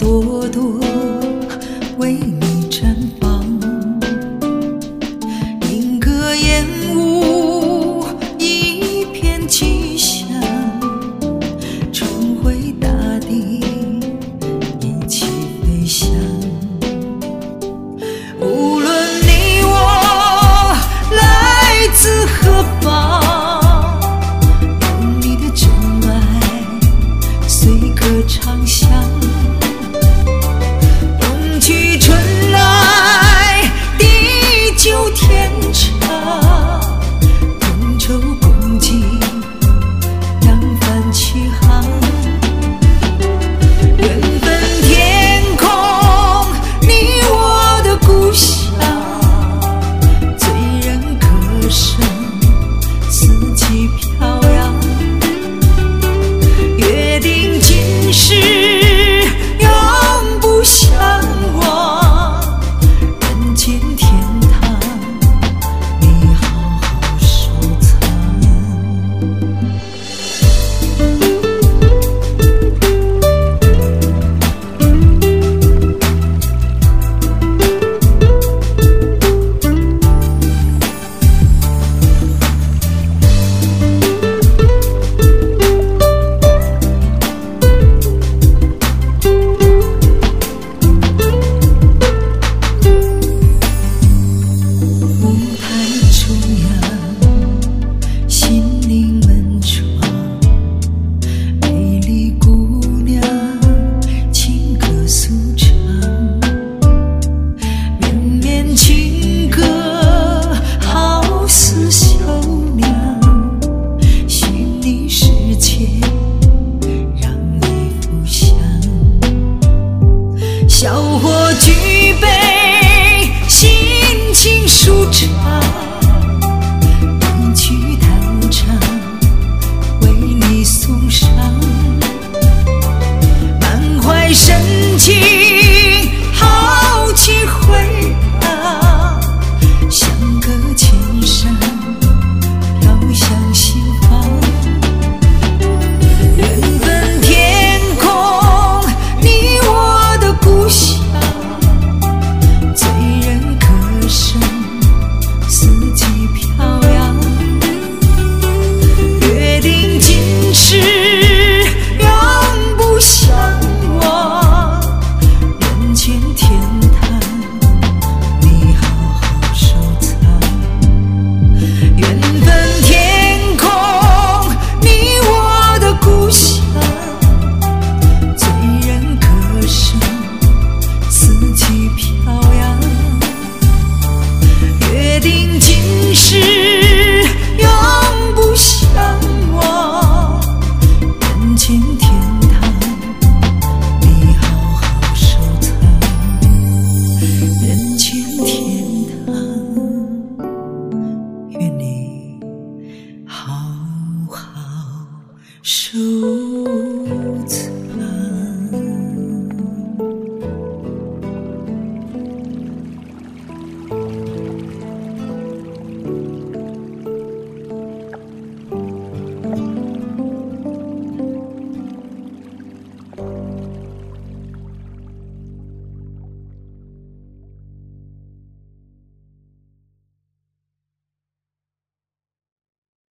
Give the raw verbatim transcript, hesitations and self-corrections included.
朵朵为你绽放，莺歌燕舞一片吉祥，重回大地一起飞翔。无论你我来自何方，有你的真爱随歌唱响。冬去春来地久天长，同舟共济扬帆起航。缘分天空你我的故乡，醉人歌声四季飘扬。约定今世永不相忘，人间天堂你好好收藏。小伙举杯，心情舒畅，一曲弹唱，为你送上，满怀深情，豪气回荡，相隔千山，飘向西方。缘分天空你我的故乡，醉人歌声四季飘扬。约定今世永不相忘，人间天堂你好好收藏。缘分天空你我的故乡，醉人歌声四季飘扬。约定今世永不相忘，人间天堂你好好收藏。人间天堂愿你好好收藏。